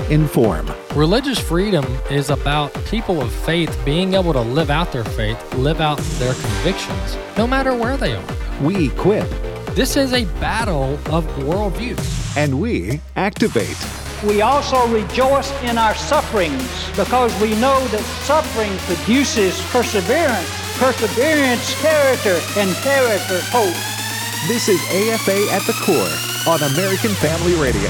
inform. Religious freedom is about people of faith being able to live out their faith, live out their convictions, no matter where they are. We equip. This is a battle of worldviews. And we activate. We also rejoice in our sufferings because we know that suffering produces perseverance, perseverance, character, and character, hope. This is AFA at the Core on American Family Radio.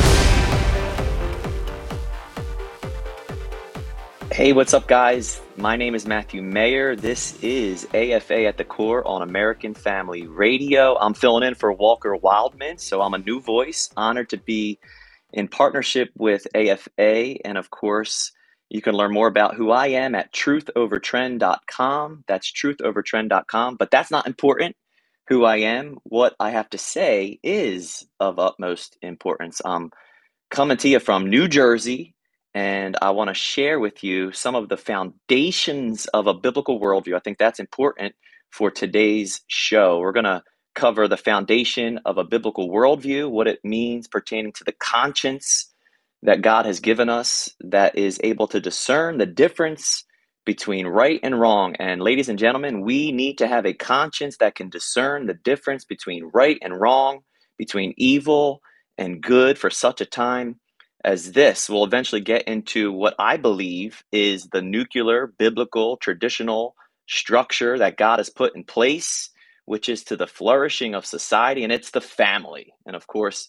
Hey, what's up, guys? My name is Matthew Mayer. This is AFA at the Core on American Family Radio. I'm filling in for Walker Wildman, so I'm a new voice. Honored to be in partnership with AFA. And of course, you can learn more about who I am at truthovertrend.com. That's truthovertrend.com. But that's not important. Who I am, what I have to say is of utmost importance. I'm coming to you from New Jersey, and I want to share with you some of the foundations of a biblical worldview. I think that's important for today's show. We're going to cover the foundation of a biblical worldview, what it means pertaining to the conscience that God has given us that is able to discern the difference between right and wrong. And ladies and gentlemen, we need to have a conscience that can discern the difference between right and wrong, between evil and good for such a time as this. We'll eventually get into what I believe is the nuclear, biblical, traditional structure that God has put in place, which is to the flourishing of society, and it's the family. And of course,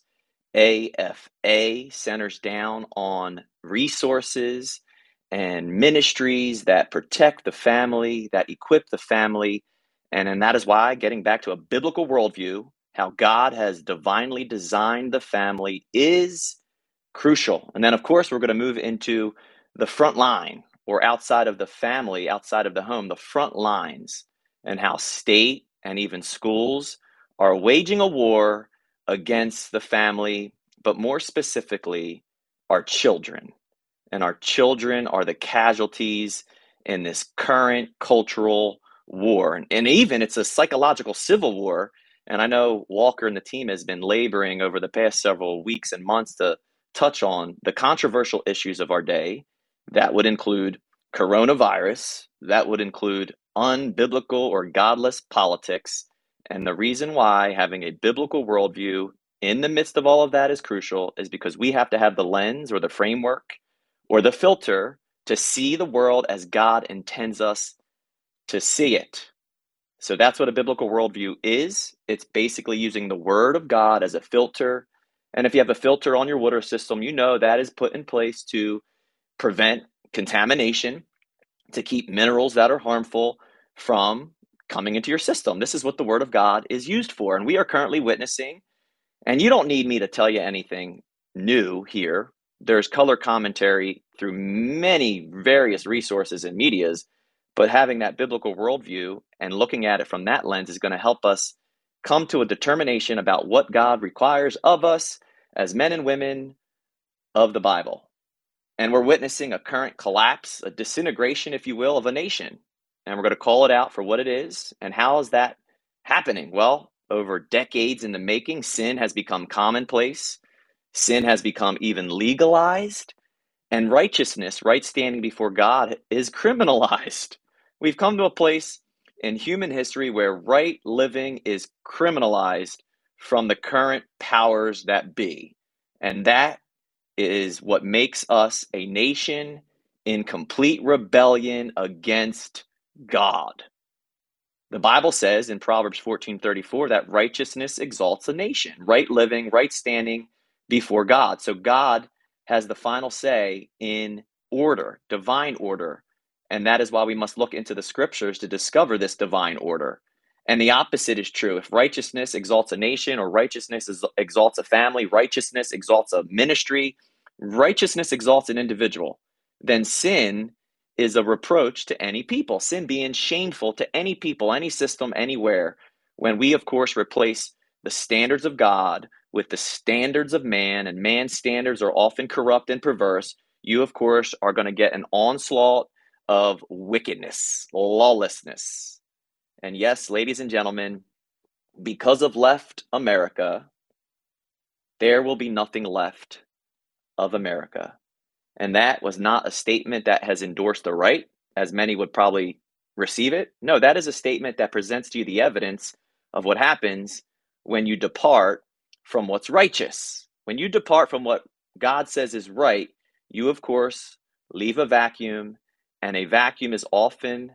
AFA centers down on resources and ministries that protect the family, that equip the family. And that is why, getting back to a biblical worldview, how God has divinely designed the family is crucial. And then, of course, we're going to move into the front line, or outside of the family, outside of the home, the front lines, and how state and even schools are waging a war against the family, but more specifically, our children. And our children are the casualties in this current cultural war. And even it's a psychological civil war. And I know Walker and the team has been laboring over the past several weeks and months to touch on the controversial issues of our day. That would include coronavirus. That would include unbiblical or godless politics. And the reason why having a biblical worldview in the midst of all of that is crucial is because we have to have the lens or the framework or the filter to see the world as God intends us to see it. So that's what a biblical worldview is. It's basically using the word of God as a filter. And if you have a filter on your water system, you know that is put in place to prevent contamination, to keep minerals that are harmful from coming into your system. This is what the word of God is used for. And we are currently witnessing, and you don't need me to tell you anything new here. There's color commentary through many various resources and medias, but having that biblical worldview and looking at it from that lens is going to help us come to a determination about what God requires of us as men and women of the Bible. And we're witnessing a current collapse, a disintegration, if you will, of a nation. And we're going to call it out for what it is. And how is that happening? Well, over decades in the making, sin has become commonplace. Sin has become even legalized, and righteousness, right standing before God, is criminalized. We've come to a place in human history where right living is criminalized from the current powers that be. And that is what makes us a nation in complete rebellion against God. The Bible says in Proverbs 14:34 that righteousness exalts a nation, right living, right standing before God. So God has the final say in order, divine order. And that is why we must look into the scriptures to discover this divine order. And the opposite is true. If righteousness exalts a nation, or righteousness exalts a family, righteousness exalts a ministry, righteousness exalts an individual, then sin is a reproach to any people. Sin being shameful to any people, any system, anywhere. When we, of course, replace the standards of God with the standards of man, and man's standards are often corrupt and perverse, you, of course, are going to get an onslaught of wickedness, lawlessness. And yes, ladies and gentlemen, because of left America, there will be nothing left of America. And that was not a statement that has endorsed the right, as many would probably receive it. No, that is a statement that presents to you the evidence of what happens when you depart from what's righteous. When you depart from what God says is right, you, of course, leave a vacuum, and a vacuum is often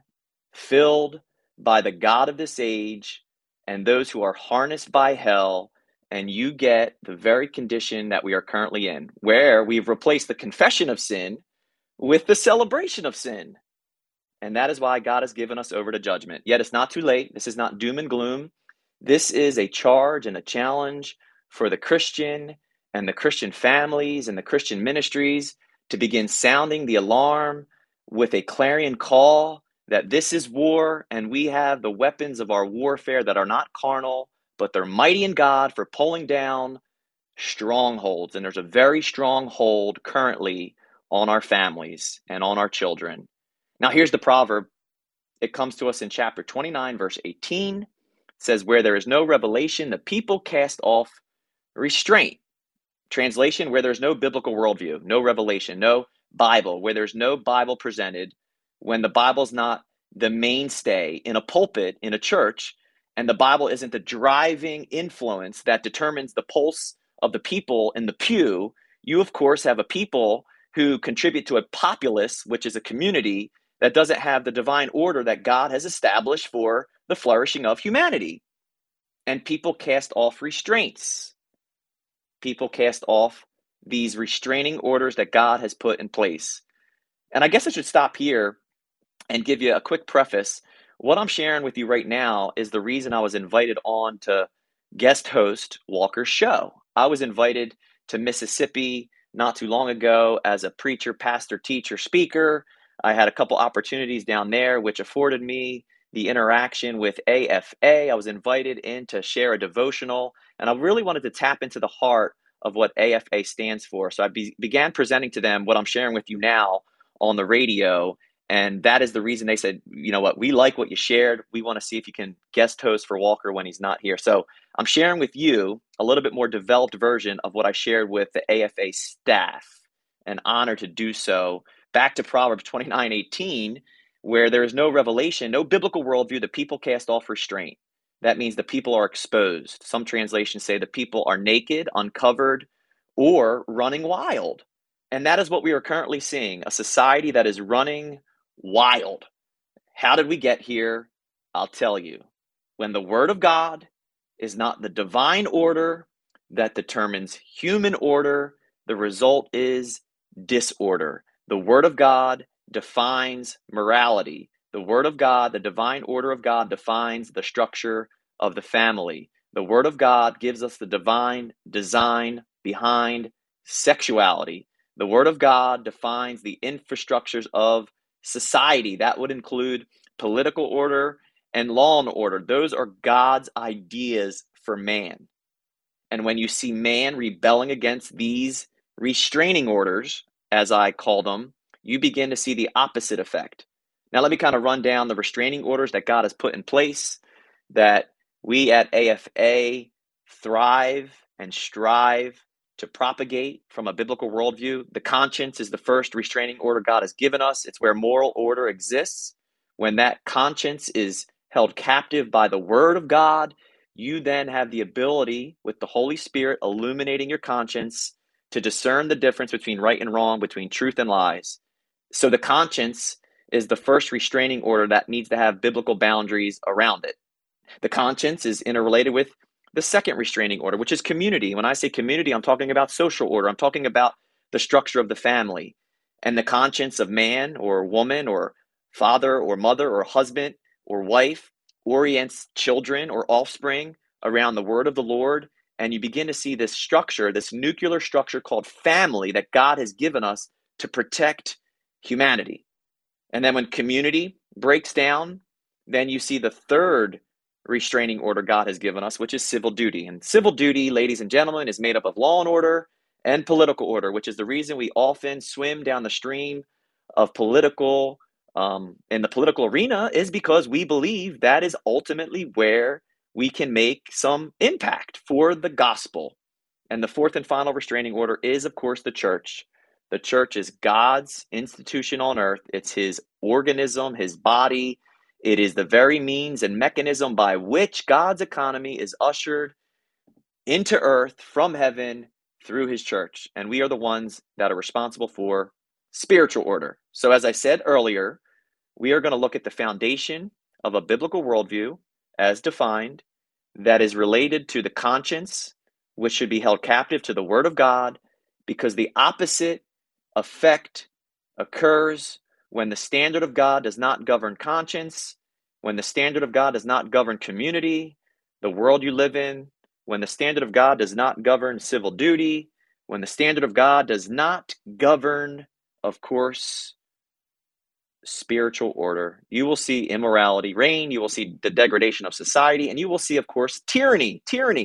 filled by the God of this age and those who are harnessed by hell, and you get the very condition that we are currently in, where we've replaced the confession of sin with the celebration of sin. And that is why God has given us over to judgment. Yet it's not too late. This is not doom and gloom. This is a charge and a challenge for the Christian and the Christian families and the Christian ministries to begin sounding the alarm with a clarion call that this is war, and we have the weapons of our warfare that are not carnal, but they're mighty in God for pulling down strongholds. And there's a very strong hold currently on our families and on our children. Now, here's the proverb. It comes to us in chapter 29, verse 18. It says, where there is no revelation, the people cast off restraint. Translation, where there's no biblical worldview, no revelation, no Bible, where there's no Bible presented, when the Bible's not the mainstay in a pulpit, in a church, and the Bible isn't the driving influence that determines the pulse of the people in the pew, you, of course, have a people who contribute to a populace, which is a community that doesn't have the divine order that God has established for the flourishing of humanity. And people cast off restraints. People cast off these restraining orders that God has put in place. And I guess I should stop here and give you a quick preface. What I'm sharing with you right now is the reason I was invited on to guest host Walker's show. I was invited to Mississippi not too long ago as a preacher, pastor, teacher, speaker. I had a couple opportunities down there, which afforded me the interaction with AFA. I was invited in to share a devotional, and I really wanted to tap into the heart of what AFA stands for. So I began presenting to them what I'm sharing with you now on the radio. And that is the reason they said, you know what, we like what you shared. We want to see if you can guest host for Walker when he's not here. So I'm sharing with you a little bit more developed version of what I shared with the AFA staff. An honor to do so. Back to Proverbs 29:18, where there is no revelation, no biblical worldview, the people cast off restraint. That means the people are exposed. Some translations say the people are naked, uncovered, or running wild. And that is what we are currently seeing, a society that is running wild. How did we get here? I'll tell you. When the word of God is not the divine order that determines human order, the result is disorder. The word of God defines morality. The word of God, the divine order of God, defines the structure of the family. The word of God gives us the divine design behind sexuality. The word of God defines the infrastructures of society. That would include political order and law and order. Those are God's ideas for man. And when you see man rebelling against these restraining orders, as I call them, you begin to see the opposite effect. Now, let me kind of run down the restraining orders that God has put in place that we at AFA thrive and strive to propagate from a biblical worldview. The conscience is the first restraining order God has given us. It's where moral order exists. When that conscience is held captive by the word of God, you then have the ability, with the Holy Spirit illuminating your conscience, to discern the difference between right and wrong, between truth and lies. So the conscience is the first restraining order that needs to have biblical boundaries around it. The conscience is interrelated with the second restraining order, which is community. When I say community, I'm talking about social order. I'm talking about the structure of the family. And the conscience of man or woman or father or mother or husband or wife orients children or offspring around the word of the Lord. And you begin to see this structure, this nuclear structure called family that God has given us to protect humanity. And then when community breaks down, then you see the third restraining order God has given us, which is civil duty. And civil duty, ladies and gentlemen, is made up of law and order and political order, which is the reason we often swim down the stream of political, in the political arena, is because we believe that is ultimately where we can make some impact for the gospel. And the fourth and final restraining order is, of course, the church. The church is God's institution on earth. It's his organism, his body. It is the very means and mechanism by which God's economy is ushered into earth from heaven through his church. And we are the ones that are responsible for spiritual order. So as I said earlier, we are going to look at the foundation of a biblical worldview as defined that is related to the conscience, which should be held captive to the word of God, because the opposite effect occurs when the standard of God does not govern conscience, when the standard of God does not govern community, the world you live in, when the standard of God does not govern civil duty, when the standard of God does not govern, of course, spiritual order. You will see immorality reign, you will see the degradation of society, and you will see, of course, tyranny.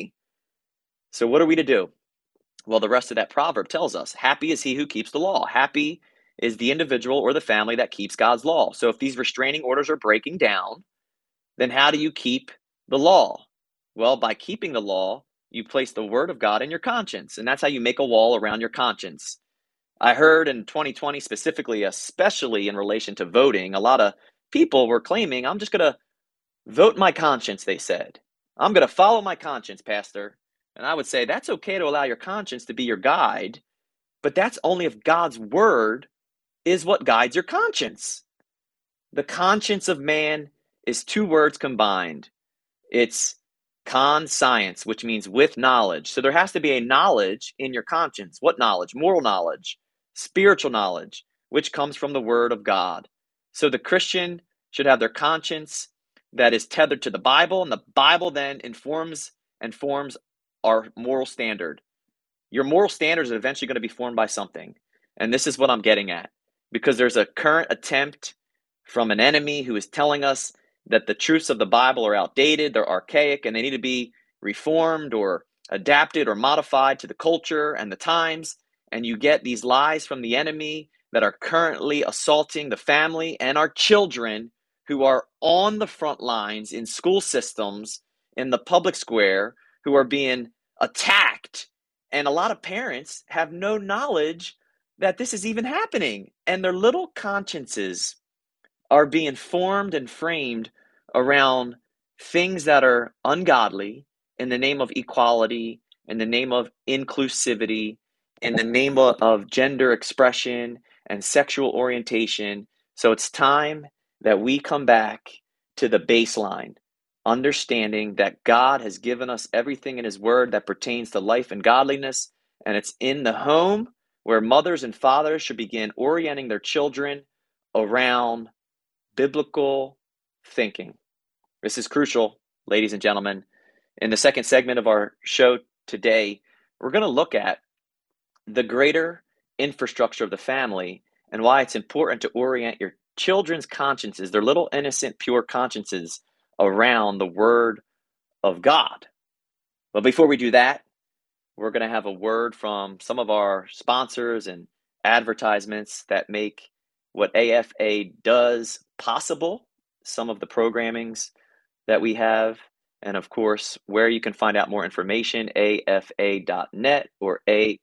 So what are we to do? Well, the rest of that proverb tells us, happy is he who keeps the law. Happy is the individual or the family that keeps God's law. So if these restraining orders are breaking down, then how do you keep the law? Well, by keeping the law, you place the word of God in your conscience, and that's how you make a wall around your conscience. I heard in 2020 specifically, especially in relation to voting, a lot of people were claiming, I'm just going to vote my conscience, they said. I'm going to follow my conscience, Pastor. And I would say that's okay to allow your conscience to be your guide, but that's only if God's word is what guides your conscience. The conscience of man is two words combined. It's conscience, which means with knowledge. So there has to be a knowledge in your conscience. What knowledge? Moral knowledge, spiritual knowledge, which comes from the word of God. So the Christian should have their conscience that is tethered to the Bible, and the Bible then informs and forms our moral standard. Your moral standards are eventually going to be formed by something. And this is what I'm getting at, because there's a current attempt from an enemy who is telling us that the truths of the Bible are outdated, they're archaic, and they need to be reformed or adapted or modified to the culture and the times. And you get these lies from the enemy that are currently assaulting the family and our children who are on the front lines in school systems, in the public square, who are being attacked. And a lot of parents have no knowledge that this is even happening. And their little consciences are being formed and framed around things that are ungodly in the name of equality, in the name of inclusivity, in the name of gender expression and sexual orientation. So it's time that we come back to the baseline, understanding that God has given us everything in his word that pertains to life and godliness, and it's in the home where mothers and fathers should begin orienting their children around biblical thinking. This is crucial, ladies and gentlemen. In the second segment of our show today, we're going to look at the greater infrastructure of the family and why it's important to orient your children's consciences, their little innocent, pure consciences, around the word of God. But before we do that, we're going to have a word from some of our sponsors and advertisements that make what AFA does possible, some of the programmings that we have, and of course, where you can find out more information, afa.net or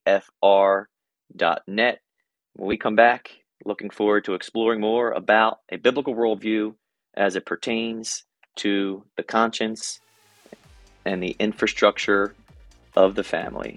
afr.net. When we come back, looking forward to exploring more about a biblical worldview as it pertains to the conscience and the infrastructure of the family.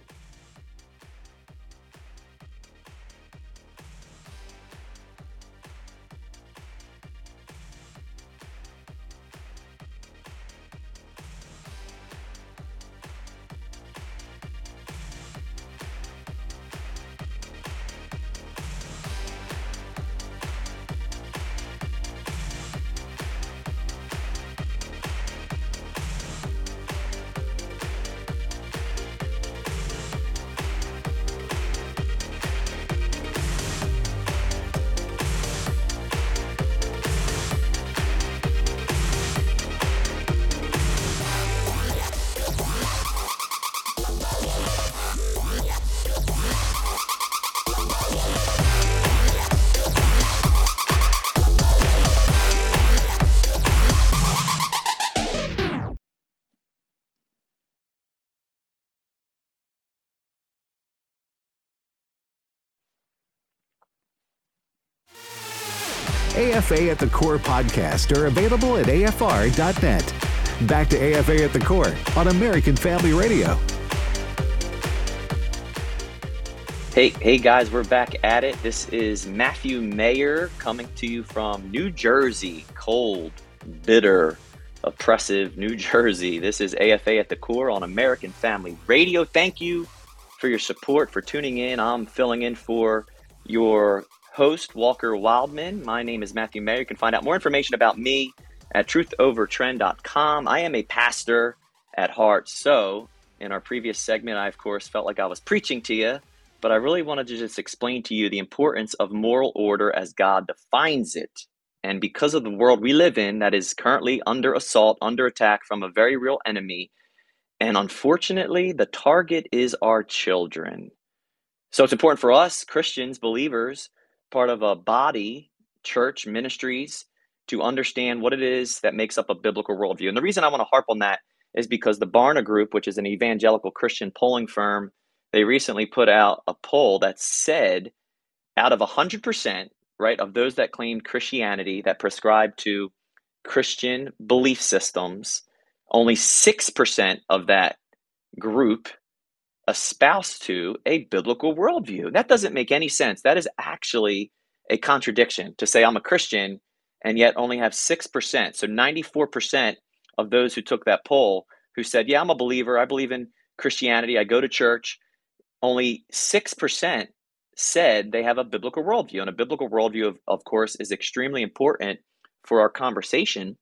AFA at the Core podcast are available at afr.net. Back to AFA at the Core on American Family Radio. Hey guys, we're back at it. This is Matthew Mayer coming to you from New Jersey, cold, bitter, oppressive New Jersey. This is AFA at the Core on American Family Radio. Thank you for your support, for tuning in. I'm filling in for your host, Walker Wildman. My name is Matthew Mayer. You can find out more information about me at truthovertrend.com. I am a pastor at heart. So in our previous segment, I, of course, felt like I was preaching to you, but I really wanted to just explain to you the importance of moral order as God defines it. And because of the world we live in that is currently under assault, under attack from a very real enemy, and unfortunately, the target is our children. So it's important for us, Christians, believers, part of a body, church, ministries, to understand what it is that makes up a biblical worldview. And the reason I want to harp on that is because the Barna Group, which is an evangelical Christian polling firm, they recently put out a poll that said out of 100%, right, of those that claimed Christianity, that prescribed to Christian belief systems, only 6% of that group espoused to a biblical worldview. That doesn't make any sense. That is actually a contradiction to say I'm a Christian and yet only have 6%. So 94% of those who took that poll who said, yeah, I'm a believer, I believe in Christianity, I go to church, only 6% said they have a biblical worldview. And a biblical worldview, of course, is extremely important for our conversation,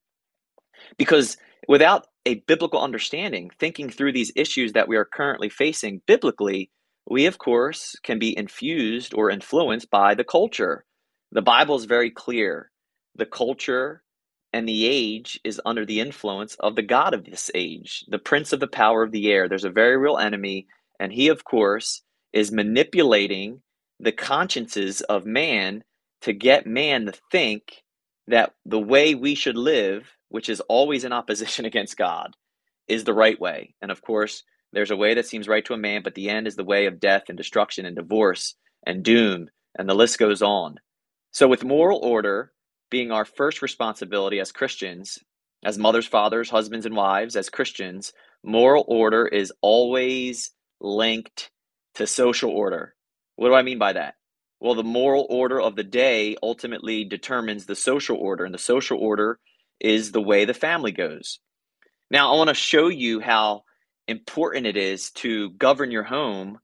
because without a biblical understanding, thinking through these issues that we are currently facing biblically, we, of course, can be infused or influenced by the culture. The Bible is very clear. The culture and the age is under the influence of the God of this age, the prince of the power of the air. There's a very real enemy, and he, of course, is manipulating the consciences of man to get man to think that the way we should live, which is always in opposition against God, is the right way. And of course, there's a way that seems right to a man, but the end is the way of death and destruction and divorce and doom, and the list goes on. So with moral order being our first responsibility as Christians, as mothers, fathers, husbands, and wives, as Christians, moral order is always linked to social order. What do I mean by that? Well, the moral order of the day ultimately determines the social order, and the social order is the way the family goes. Now, I want to show you how important it is to govern your home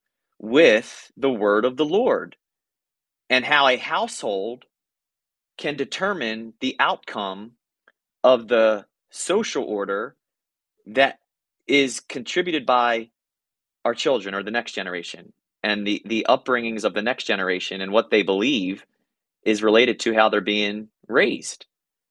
with the word of the Lord, and how a household can determine the outcome of the social order that is contributed by our children or the next generation, and the upbringings of the next generation and what they believe is related to how they're being raised.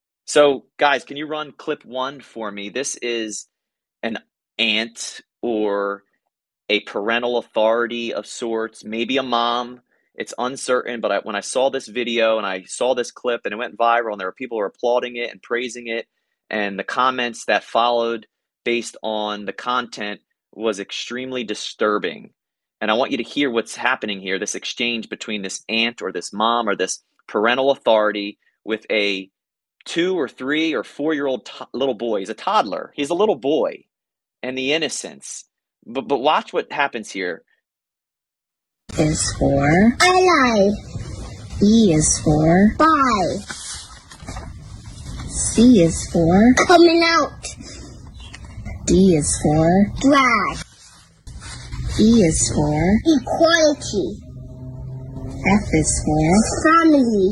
So guys, can you run clip 1 for me? This is an aunt or a parental authority of sorts, maybe a mom. It's uncertain, but when I saw this video and I saw this clip and it went viral and there were people who were applauding it and praising it, and the comments that followed based on the content was extremely disturbing. And I want you to hear what's happening here, this exchange between this aunt or this mom or this parental authority with a 2 or 3 or 4-year-old little boy. He's a toddler. He's a little boy, and the innocence. But watch what happens here. Is for ally. E is for bye. C is for coming out. D is for drag. E is for equality. F is for family.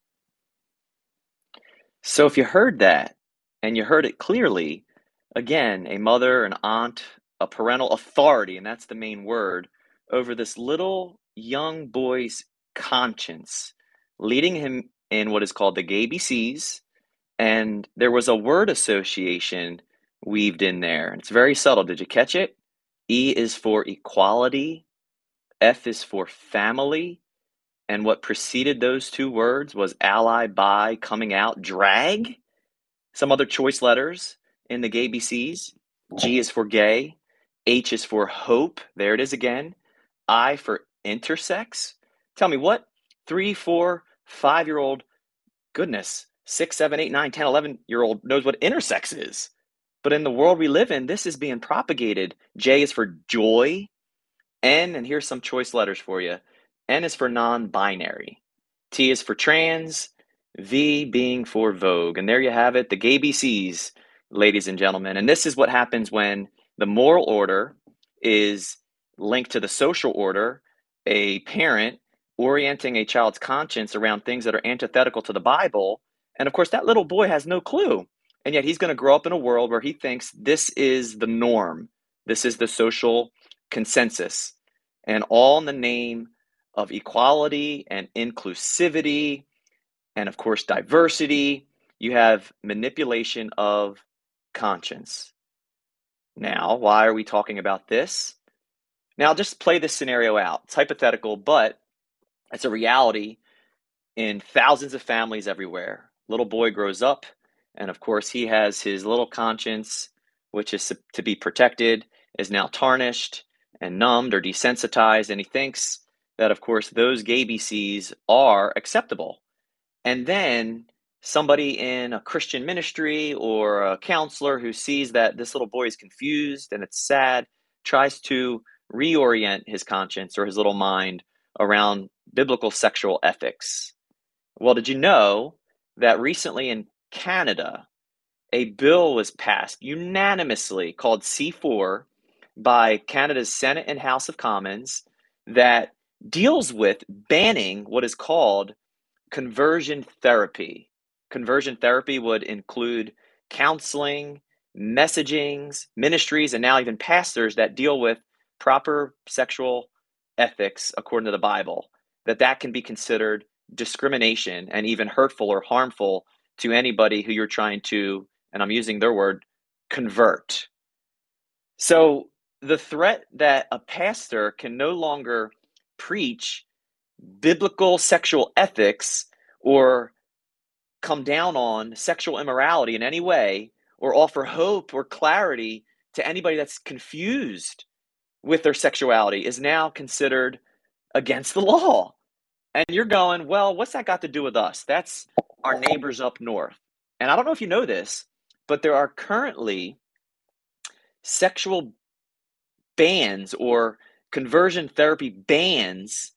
So if you heard that, and you heard it clearly, again, a mother, an aunt, a parental authority, and that's the main word, over this little young boy's conscience, leading him in what is called the gay ABCs, and there was a word association weaved in there, and it's very subtle. Did you catch it? E is for equality, F is for family, and what preceded those 2 words was ally, bi, coming out, drag, some other choice letters in the gay ABCs. G is for gay, H is for hope, there it is again, I for intersex. Tell me, what 3, 4, 5-year-old goodness, 6, 7, 8, 9, 10, 11-year-old knows what intersex is. But in the world we live in, this is being propagated. J is for joy. N, and here's some choice letters for you. N is for non-binary. T is for trans. V being for Vogue. And there you have it, the gay BCs, ladies and gentlemen. And this is what happens when the moral order is linked to the social order, a parent orienting a child's conscience around things that are antithetical to the Bible. And of course, that little boy has no clue. And yet he's going to grow up in a world where he thinks this is the norm. This is the social consensus. And all in the name of equality and inclusivity and, of course, diversity. You have manipulation of conscience. Now, why are we talking about this? Now, just play this scenario out. It's hypothetical, but it's a reality in thousands of families everywhere. Little boy grows up, and of course, he has his little conscience, which is to be protected, is now tarnished and numbed or desensitized, and he thinks that, of course, those gay BCs are acceptable. And then somebody in a Christian ministry or a counselor who sees that this little boy is confused and it's sad, tries to reorient his conscience or his little mind around biblical sexual ethics. Well, did you know that recently in Canada, a bill was passed unanimously called C4 by Canada's Senate and House of Commons that deals with banning what is called conversion therapy. Conversion therapy would include counseling, messagings, ministries, and now even pastors that deal with proper sexual ethics according to the Bible, that can be considered discrimination and even hurtful or harmful to anybody who you're trying to, and I'm using their word, convert. So the threat that a pastor can no longer preach biblical sexual ethics or come down on sexual immorality in any way or offer hope or clarity to anybody that's confused with their sexuality is now considered against the law. And you're going, well, what's that got to do with us? That's our neighbors up north. And I don't know if you know this, but there are currently sexual bans or conversion therapy bans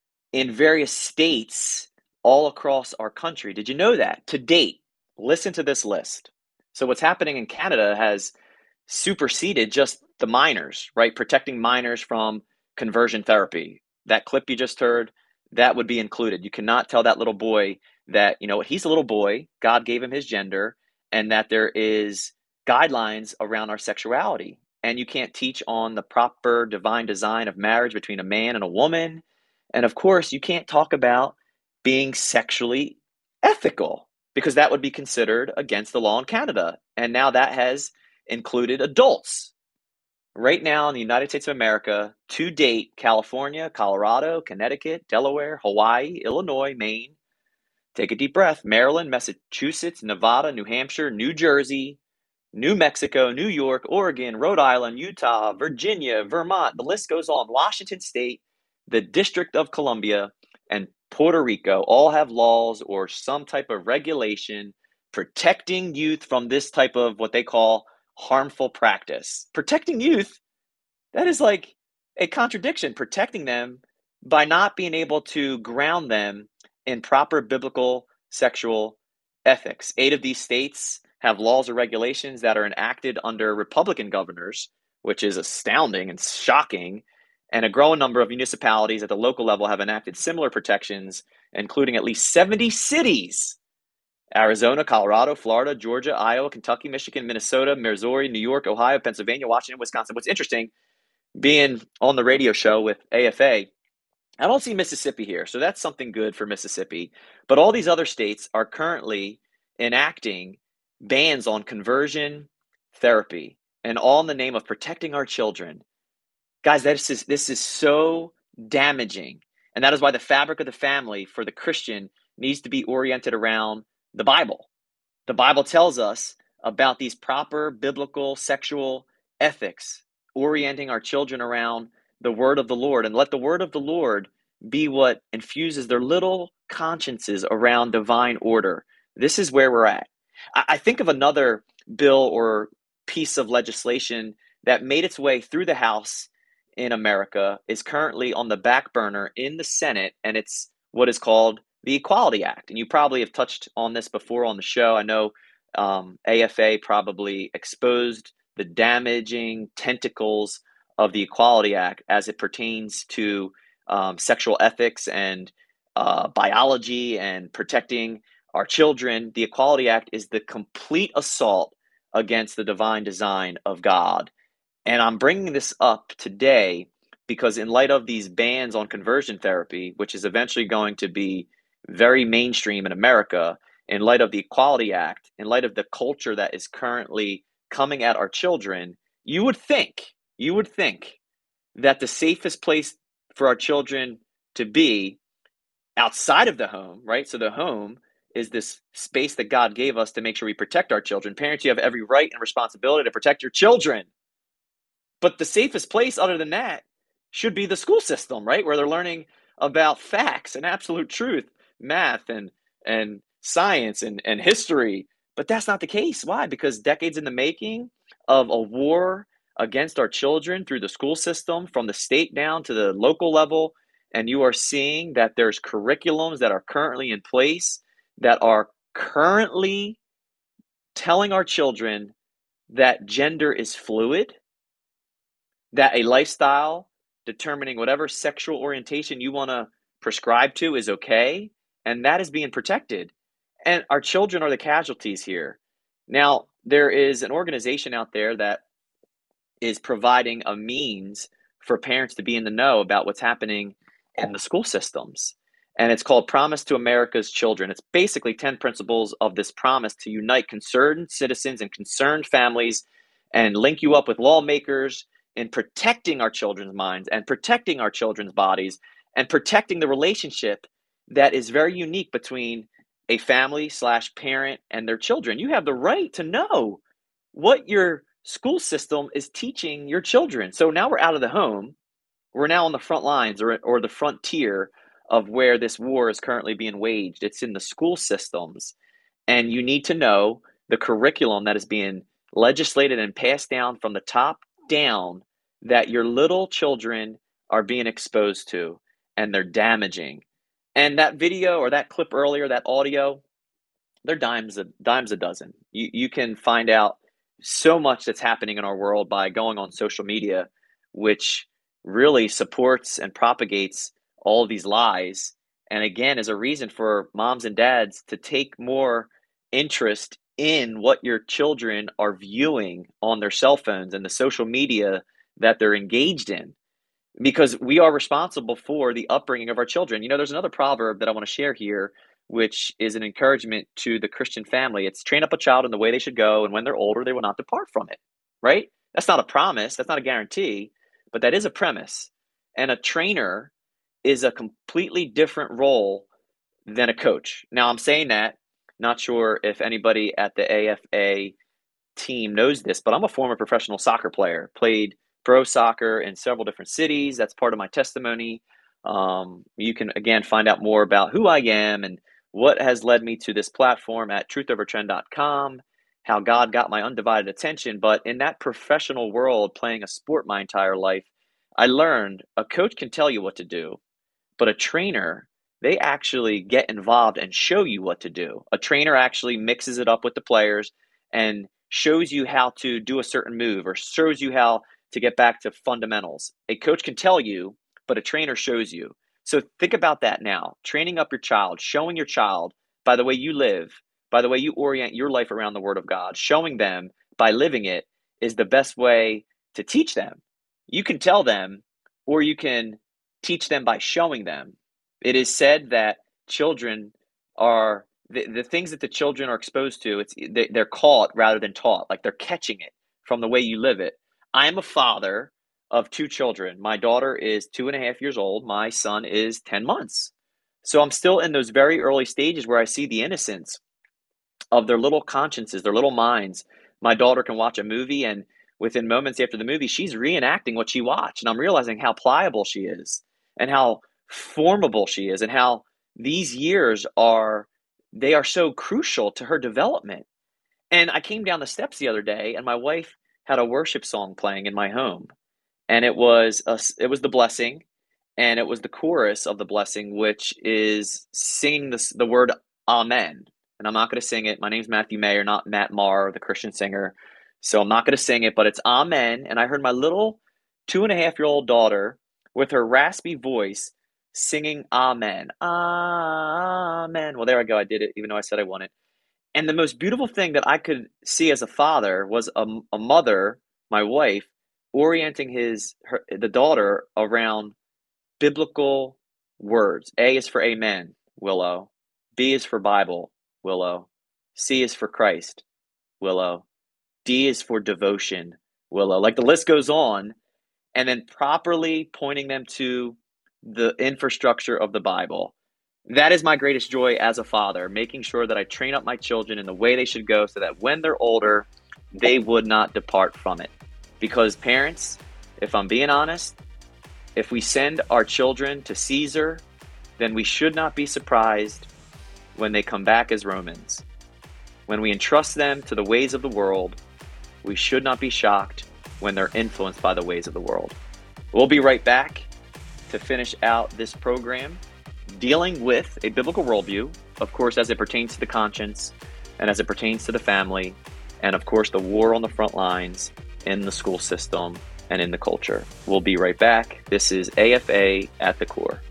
in various states all across our country. Did you know that? To date, listen to this list. So what's happening in Canada has superseded just the minors, right? Protecting minors from conversion therapy. That clip you just heard, that would be included. You cannot tell that little boy that, he's a little boy, God gave him his gender, and that there is guidelines around our sexuality. And you can't teach on the proper divine design of marriage between a man and a woman. And of course, you can't talk about being sexually ethical because that would be considered against the law in Canada. And now that has included adults. Right now in the United States of America, to date, California, Colorado, Connecticut, Delaware, Hawaii, Illinois, Maine, take a deep breath, Maryland, Massachusetts, Nevada, New Hampshire, New Jersey, New Mexico, New York, Oregon, Rhode Island, Utah, Virginia, Vermont, the list goes on, Washington State, the District of Columbia, and Puerto Rico all have laws or some type of regulation protecting youth from this type of what they call harmful practice. Protecting youth, that is like a contradiction, protecting them by not being able to ground them in proper biblical sexual ethics. 8 of these states have laws or regulations that are enacted under Republican governors, which is astounding and shocking. And a growing number of municipalities at the local level have enacted similar protections, including at least 70 cities: Arizona, Colorado, Florida, Georgia, Iowa, Kentucky, Michigan, Minnesota, Missouri, New York, Ohio, Pennsylvania, Washington, Wisconsin. What's interesting, being on the radio show with AFA, I don't see Mississippi here. So that's something good for Mississippi. But all these other states are currently enacting bans on conversion therapy, and all in the name of protecting our children. Guys, this is so damaging. And that is why the fabric of the family for the Christian needs to be oriented around the Bible. The Bible tells us about these proper biblical sexual ethics, orienting our children around the word of the Lord, and let the word of the Lord be what infuses their little consciences around divine order. This is where we're at. I think of another bill or piece of legislation that made its way through the House in America, is currently on the back burner in the Senate, and it's what is called the Equality Act. And you probably have touched on this before on the show. I know AFA probably exposed the damaging tentacles of the Equality Act as it pertains to sexual ethics and biology and protecting our children. The Equality Act is the complete assault against the divine design of God. And I'm bringing this up today because in light of these bans on conversion therapy, which is eventually going to be very mainstream in America, in light of the Equality Act, in light of the culture that is currently coming at our children, you would think that the safest place for our children to be outside of the home, right? So the home is this space that God gave us to make sure we protect our children. Parents, you have every right and responsibility to protect your children. But the safest place other than that should be the school system, right? Where they're learning about facts and absolute truth, math and science and history. But that's not the case. Why? Because decades in the making of a war against our children through the school system, from the state down to the local level, and you are seeing that there's curriculums that are currently in place that are currently telling our children that gender is fluid, that a lifestyle determining whatever sexual orientation you want to prescribe to is okay, and that is being protected. And our children are the casualties here. Now, there is an organization out there that is providing a means for parents to be in the know about what's happening in the school systems. And it's called Promise to America's Children. It's basically 10 principles of this promise to unite concerned citizens and concerned families and link you up with lawmakers in protecting our children's minds and protecting our children's bodies and protecting the relationship that is very unique between a family / parent and their children. You have the right to know what your school system is teaching your children. So now we're out of the home. We're now on the front lines or the frontier of where this war is currently being waged. It's in the school systems. And you need to know the curriculum that is being legislated and passed down from the top down that your little children are being exposed to, and they're damaging. And that video or that clip earlier, that audio, they're dimes a dozen. You can find out so much that's happening in our world by going on social media, which really supports and propagates all of these lies. And again, is a reason for moms and dads to take more interest in what your children are viewing on their cell phones and the social media that they're engaged in, because we are responsible for the upbringing of our children. You know, there's another proverb that I want to share here, which is an encouragement to the Christian family. It's train up a child in the way they should go, and when they're older, they will not depart from it, right? That's not a promise. That's not a guarantee, but that is a premise. And a trainer is a completely different role than a coach. Now, I'm saying that, not sure if anybody at the AFA team knows this, but I'm a former professional soccer player, played pro soccer in several different cities. That's part of my testimony. You can, again, find out more about who I am and what has led me to this platform at truthovertrend.com, how God got my undivided attention. But in that professional world, playing a sport my entire life, I learned a coach can tell you what to do, but a trainer, they actually get involved and show you what to do. A trainer actually mixes it up with the players and shows you how to do a certain move or shows you how to get back to fundamentals. A coach can tell you, but a trainer shows you. So think about that now. Training up your child, showing your child by the way you live, by the way you orient your life around the Word of God, showing them by living it is the best way to teach them. You can tell them, or you can teach them by showing them. It is said that children are, the things that the children are exposed to, they're caught rather than taught, like they're catching it from the way you live it. I'm a father of 2 children. My daughter is 2.5 years old. My son is 10 months. So I'm still in those very early stages where I see the innocence of their little consciences, their little minds. My daughter can watch a movie, and within moments after the movie, she's reenacting what she watched. And I'm realizing how pliable she is and how formable she is and how these years are they are so crucial to her development. And I came down the steps the other day, and my wife had a worship song playing in my home, and it was the blessing, and it was the chorus of the blessing, which is singing the word Amen. And I'm not going to sing it. My name's Matthew Mayer, not Matt Maher, the Christian singer. So I'm not going to sing it, but it's Amen. And I heard my little 2.5-year-old daughter with her raspy voice singing Amen. Amen. Well, there I go. I did it, even though I said I wouldn't. And the most beautiful thing that I could see as a father was a mother, my wife, orienting the daughter around biblical words. A is for amen, Willow. B is for Bible, Willow. C is for Christ, Willow. D is for devotion, Willow. Like the list goes on, and then properly pointing them to the infrastructure of the Bible. That is my greatest joy as a father, making sure that I train up my children in the way they should go so that when they're older, they would not depart from it. Because parents, if I'm being honest, if we send our children to Caesar, then we should not be surprised when they come back as Romans. When we entrust them to the ways of the world, we should not be shocked when they're influenced by the ways of the world. We'll be right back to finish out this program, dealing with a biblical worldview, of course, as it pertains to the conscience and as it pertains to the family, and of course, the war on the front lines in the school system and in the culture. We'll be right back. This is AFA at the Core.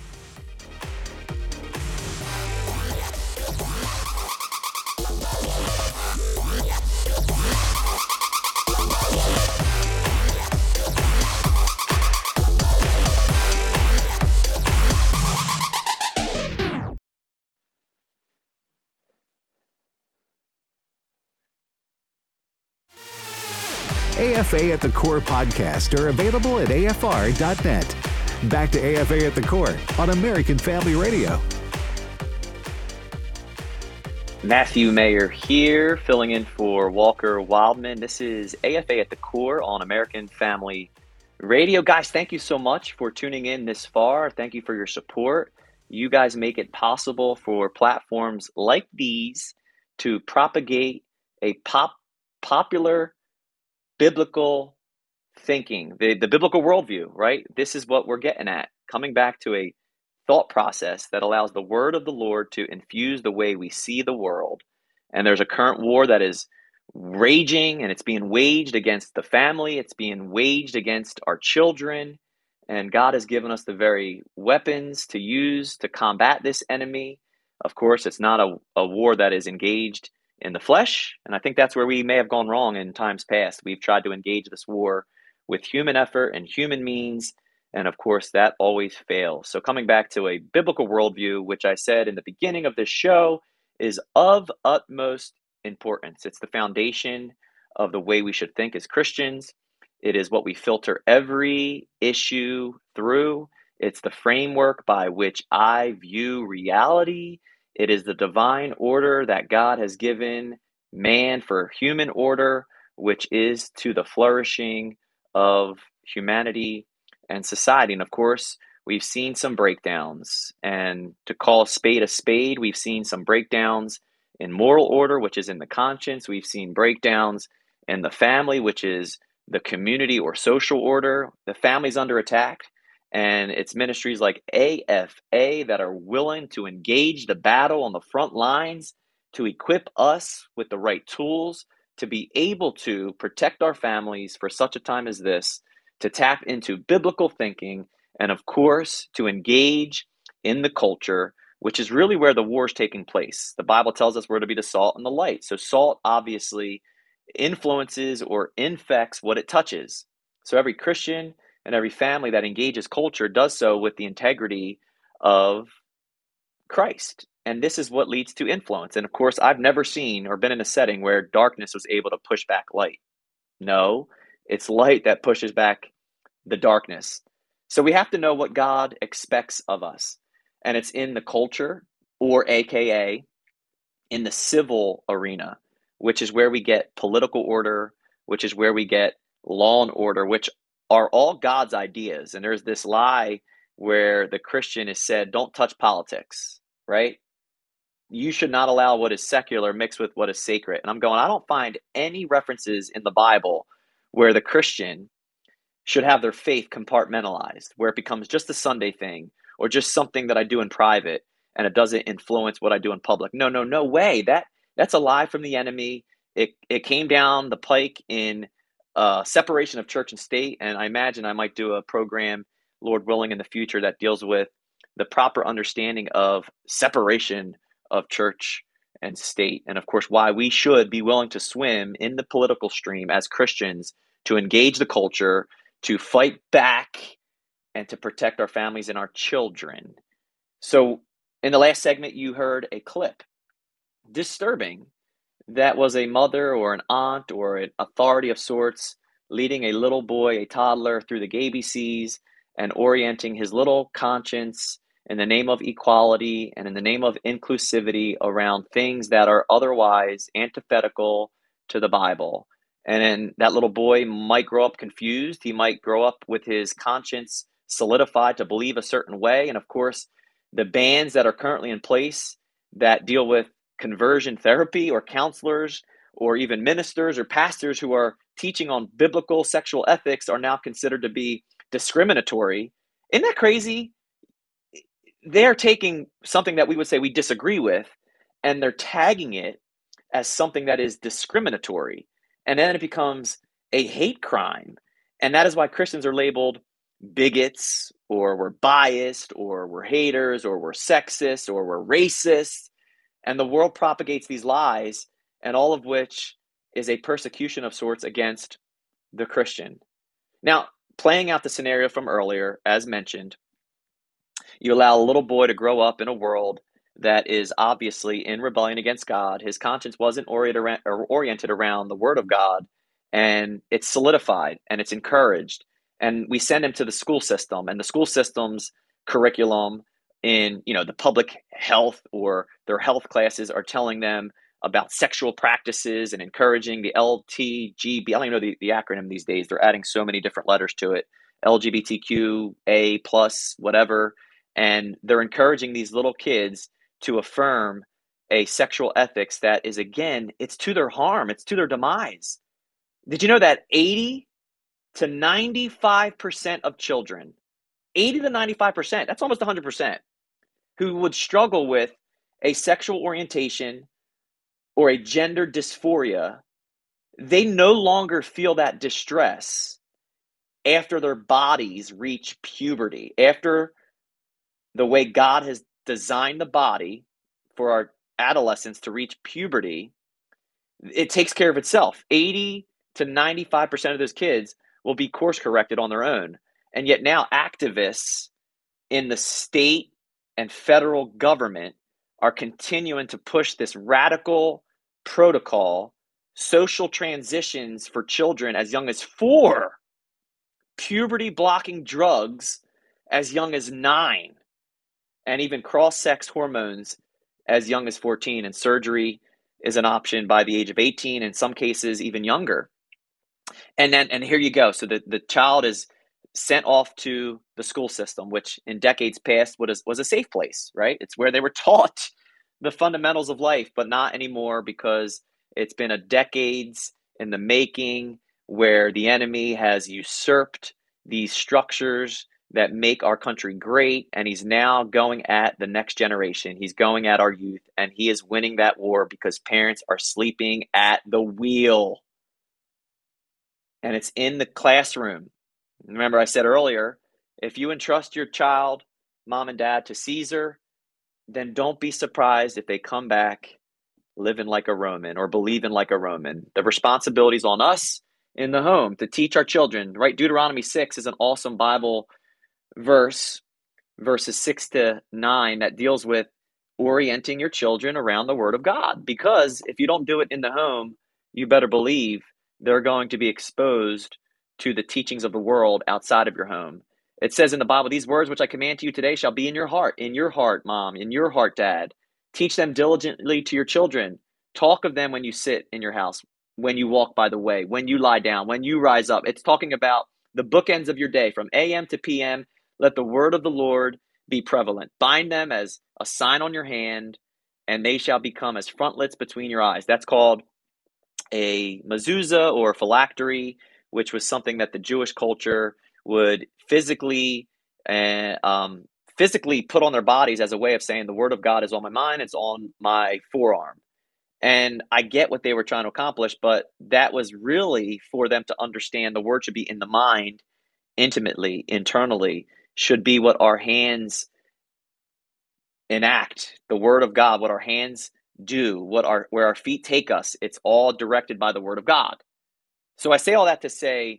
AFA at the Core podcast are available at afr.net. Back to AFA at the Core on American Family Radio. Matthew Mayer here, filling in for Walker Wildman. This is AFA at the Core on American Family Radio. Guys, thank you so much for tuning in this far. Thank you for your support. You guys make it possible for platforms like these to propagate a popular biblical thinking, the biblical worldview, right? This is what we're getting at, coming back to a thought process that allows the word of the Lord to infuse the way we see the world. And there's a current war that is raging, and it's being waged against the family. It's being waged against our children. And God has given us the very weapons to use to combat this enemy. Of course, it's not a war that is engaged in the flesh. And I think that's where we may have gone wrong in times past. We've tried to engage this war with human effort and human means. And of course, that always fails. So coming back to a biblical worldview, which I said in the beginning of this show, is of utmost importance. It's the foundation of the way we should think as Christians. It is what we filter every issue through. It's the framework by which I view reality. It is the divine order that God has given man for human order, which is to the flourishing of humanity and society. And of course, we've seen some breakdowns. And to call a spade, we've seen some breakdowns in moral order, which is in the conscience. We've seen breakdowns in the family, which is the community or social order. The family's under attack. And it's ministries like AFA that are willing to engage the battle on the front lines to equip us with the right tools to be able to protect our families for such a time as this, to tap into biblical thinking, and of course, to engage in the culture, which is really where the war is taking place. The Bible tells us we're to be the salt and the light. So salt obviously influences or infects what it touches. So every Christian and every family that engages culture does so with the integrity of Christ. And this is what leads to influence. And of course, I've never seen or been in a setting where darkness was able to push back light. No, it's light that pushes back the darkness. So we have to know what God expects of us. And it's in the culture, or AKA in the civil arena, which is where we get political order, which is where we get law and order, which are all God's ideas. And there's this lie where the Christian is said, don't touch politics, right? you should not allow what is secular mixed with what is sacred. And I'm going, I don't find any references in the Bible where the Christian should have their faith compartmentalized, where it becomes just a Sunday thing or just something that I do in private and it doesn't influence what I do in public. No way. That's a lie from the enemy. It came down the pike in separation of church and state, and I imagine I might do a program, Lord willing, in the future that deals with the proper understanding of separation of church and state, and of course why we should be willing to swim in the political stream as Christians to engage the culture, to fight back, and to protect our families and our children. So in the last segment, you heard a clip, disturbing, that was a mother or an aunt or an authority of sorts leading a little boy, a toddler, through the ABCs and orienting his little conscience in the name of equality and in the name of inclusivity around things that are otherwise antithetical to the Bible. And then that little boy might grow up confused. He might grow up with his conscience solidified to believe a certain way. And of course, the bans that are currently in place that deal with conversion therapy, or counselors, or even ministers or pastors who are teaching on biblical sexual ethics are now considered to be discriminatory. Isn't that crazy? They're taking something that we would say we disagree with, and they're tagging it as something that is discriminatory. And then it becomes a hate crime. And that is why Christians are labeled bigots, or we're biased, or we're haters, or we're sexist, or we're racist. And the world propagates these lies, and all of which is a persecution of sorts against the Christian. Now, playing out the scenario from earlier, as mentioned, you allow a little boy to grow up in a world that is obviously in rebellion against God. His conscience wasn't oriented around the Word of God, and it's solidified and it's encouraged. And we send him to the school system, and the school system's curriculum in the public health or their health classes are telling them about sexual practices and encouraging the LTGB. I don't even know the acronym these days. They're adding so many different letters to it. LGBTQA plus whatever. And they're encouraging these little kids to affirm a sexual ethics that is, again, it's to their harm. It's to their demise. Did you know that 80 to 95% of children, 80 to 95%, that's almost 100%, who would struggle with a sexual orientation or a gender dysphoria, they no longer feel that distress after their bodies reach puberty, after the way God has designed the body for our adolescents to reach puberty. It takes care of itself. 80 to 95% of those kids will be course corrected on their own. And yet now activists in the state and federal government are continuing to push this radical protocol, social transitions for children as young as 4, puberty blocking drugs as young as 9, and even cross-sex hormones as young as 14. And surgery is an option by the age of 18, in some cases even younger. And here you go. So the child is sent off to the school system, which in decades past was a safe place, right? It's where they were taught the fundamentals of life, but not anymore, because it's been a decades in the making where the enemy has usurped these structures that make our country great, and he's now going at the next generation. He's going at our youth, and he is winning that war because parents are sleeping at the wheel. And it's in the classroom. Remember, I said earlier, if you entrust your child, mom and dad, to Caesar, then don't be surprised if they come back living like a Roman or believing like a Roman. The responsibility is on us in the home to teach our children, right? Deuteronomy 6 is an awesome Bible verse, verses 6 to 9, that deals with orienting your children around the Word of God. Because if you don't do it in the home, you better believe they're going to be exposed to the teachings of the world outside of your home. It says in the Bible, these words which I command to you today shall be in your heart, mom, in your heart, dad. Teach them diligently to your children. Talk of them when you sit in your house, when you walk by the way, when you lie down, when you rise up. It's talking about the bookends of your day from AM to PM. Let the word of the Lord be prevalent. Bind them as a sign on your hand and they shall become as frontlets between your eyes. That's called a mezuzah or phylactery, which was something that the Jewish culture would physically put on their bodies as a way of saying the word of God is on my mind, it's on my forearm. And I get what they were trying to accomplish, but that was really for them to understand the word should be in the mind, intimately, internally, should be what our hands enact, the word of God, what our hands do, where our feet take us. It's all directed by the word of God. So I say all that to say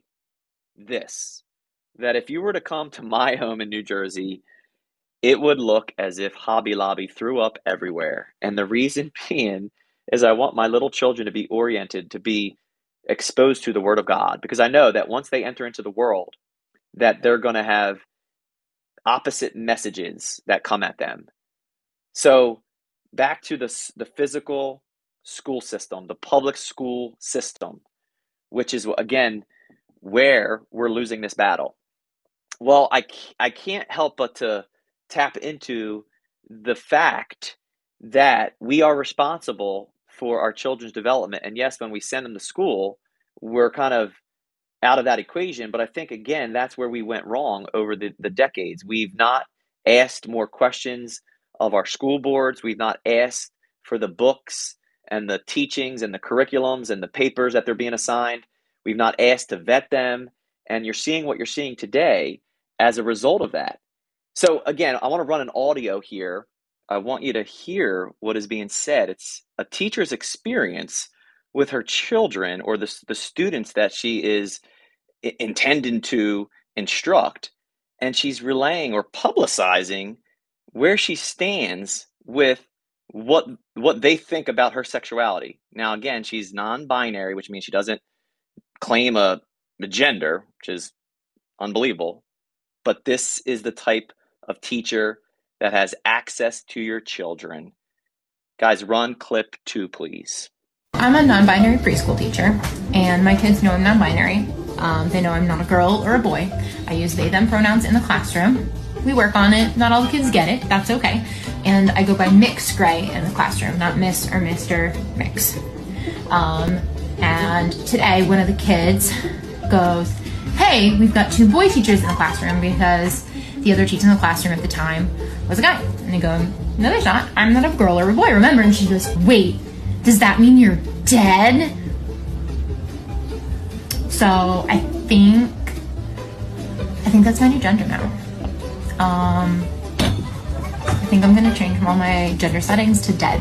this, that if you were to come to my home in New Jersey, it would look as if Hobby Lobby threw up everywhere. And the reason being is I want my little children to be oriented, to be exposed to the word of God, because I know that once they enter into the world, that they're going to have opposite messages that come at them. So back to the physical school system, the public school system, which is, again, where we're losing this battle. Well, I can't help but to tap into the fact that we are responsible for our children's development. And yes, when we send them to school, we're kind of out of that equation. But I think, again, that's where we went wrong over the decades. We've not asked more questions of our school boards. We've not asked for the books and the teachings and the curriculums and the papers that they're being assigned. We've not asked to vet them. And you're seeing what you're seeing today as a result of that. So again, I want to run an audio here. I want you to hear what is being said. It's a teacher's experience with her children, or the students that she is intending to instruct, and she's relaying or publicizing where she stands with what they think about her sexuality. Now, again, she's non-binary, which means she doesn't claim a gender, which is unbelievable. But this is the type of teacher that has access to your children. Guys, run clip 2, please. I'm a non-binary preschool teacher, and my kids know I'm non-binary. They know I'm not a girl or a boy. I use they, them pronouns in the classroom. We work on it. Not all the kids get it. That's okay. And I go by Mix Gray in the classroom, not Miss or Mr. Mix. And today, one of the kids goes, "Hey, we've got 2 boy teachers in the classroom," because the other teacher in the classroom at the time was a guy. And I go, "No, there's not. I'm not a girl or a boy, remember?" And she goes, "Wait, does that mean you're dead?" So I think that's my new gender now. I think I'm going to change all my gender settings to dead.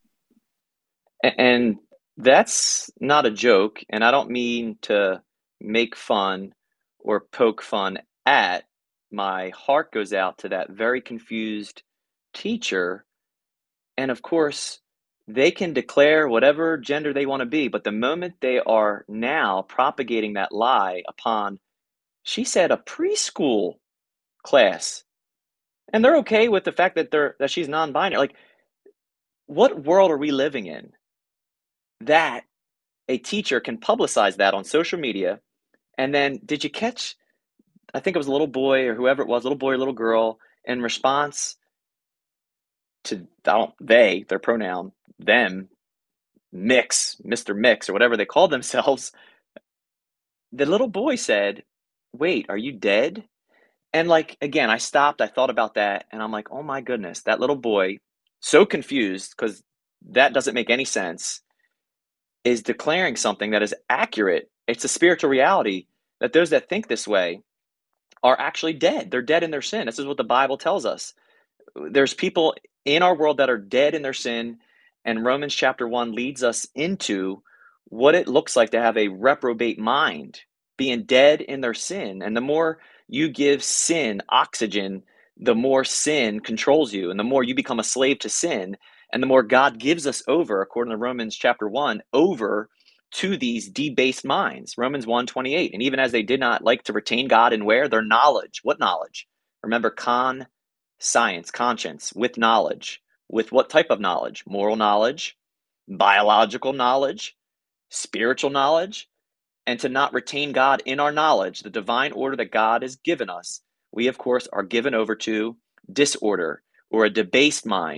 And that's not a joke, and I don't mean to make fun or poke fun at. My heart goes out to that very confused teacher. And of course, they can declare whatever gender they want to be, but the moment they are now propagating that lie upon, she said, a preschool class, and they're okay with the fact that she's non-binary. Like, what world are we living in that a teacher can publicize that on social media? And then, did you catch, I think it was a little boy or whoever it was, little boy or little girl, in response to their pronoun, them, Mix, Mr. Mix, or whatever they called themselves, the little boy said, "Wait, are you dead?" And like, again, I stopped, I thought about that, and I'm like, oh my goodness, that little boy, so confused, because that doesn't make any sense, is declaring something that is accurate. It's a spiritual reality that those that think this way are actually dead. They're dead in their sin. This is what the Bible tells us. There's people in our world that are dead in their sin, and Romans chapter 1 leads us into what it looks like to have a reprobate mind, being dead in their sin. And the more you give sin oxygen, the more sin controls you, and the more you become a slave to sin, and the more God gives us over, according to Romans chapter 1, over to these debased minds. Romans 1:28. And even as they did not like to retain God in where? Their knowledge. What knowledge? Remember, science, conscience, with knowledge. With what type of knowledge? Moral knowledge, biological knowledge, spiritual knowledge. And to not retain God in our knowledge, the divine order that God has given us, we, of course, are given over to disorder or a debased mind,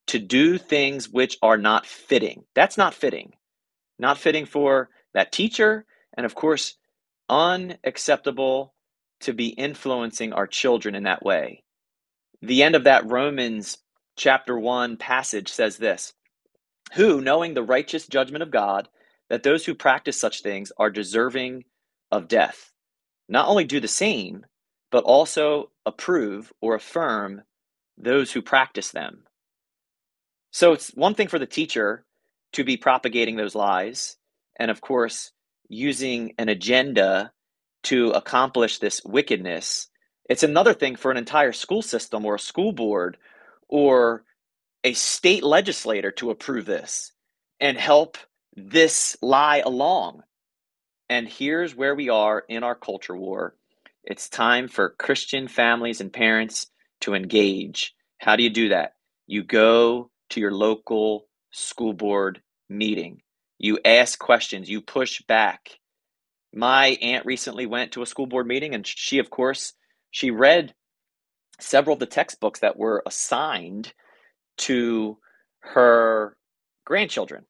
to do things which are not fitting. That's not fitting. Not fitting for that teacher, and of course, unacceptable to be influencing our children in that way. The end of that Romans chapter 1 passage says this: who, knowing the righteous judgment of God, that those who practice such things are deserving of death, not only do the same, but also approve or affirm those who practice them. So it's one thing for the teacher to be propagating those lies, and of course, using an agenda to accomplish this wickedness. It's another thing for an entire school system or a school board or a state legislator to approve this and help this lie along. And here's where we are in our culture war. It's time for Christian families and parents to engage. How do you do that? You go to your local school board meeting. You ask questions. You push back. My aunt recently went to a school board meeting, and she read several of the textbooks that were assigned to her grandchildren.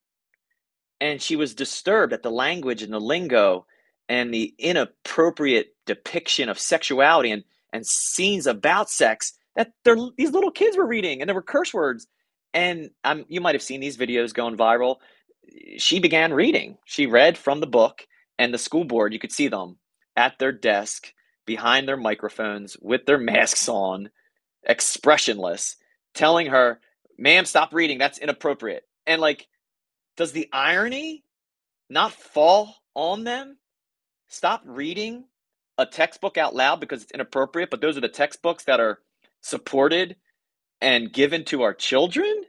And she was disturbed at the language and the lingo and the inappropriate depiction of sexuality and scenes about sex that these little kids were reading, and there were curse words. And you might have seen these videos going viral. She began reading. She read from the book, and the school board, you could see them at their desk, behind their microphones, with their masks on, expressionless, telling her, ma'am, stop reading. That's inappropriate. And does the irony not fall on them? Stop reading a textbook out loud because it's inappropriate, but those are the textbooks that are supported and given to our children?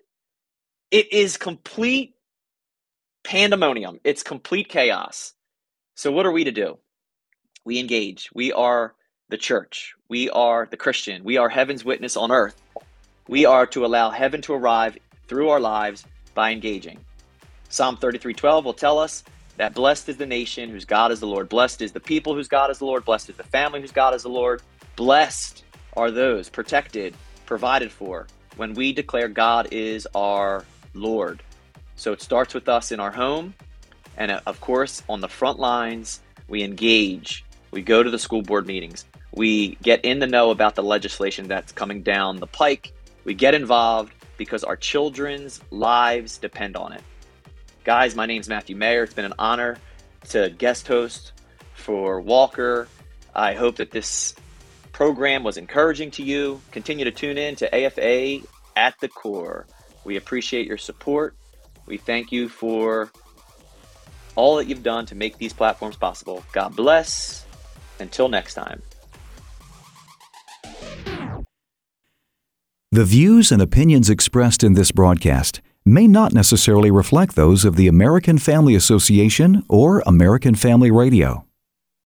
It is complete pandemonium. It's complete chaos. So what are we to do? We engage. We are the church. We are the Christian. We are heaven's witness on earth. We are to allow heaven to arrive through our lives by engaging. Psalm 33:12 will tell us that blessed is the nation whose God is the Lord. Blessed is the people whose God is the Lord. Blessed is the family whose God is the Lord. Blessed are those protected, provided for, when we declare God is our Lord. So it starts with us in our home. And of course, on the front lines, we engage. We go to the school board meetings. We get in the know about the legislation that's coming down the pike. We get involved because our children's lives depend on it. Guys, my name's Matthew Mayer. It's been an honor to guest host for Walker. I hope that this program was encouraging to you. Continue to tune in to AFA at the Core. We appreciate your support. We thank you for all that you've done to make these platforms possible. God bless. Until next time. The views and opinions expressed in this broadcast may not necessarily reflect those of the American Family Association or American Family Radio.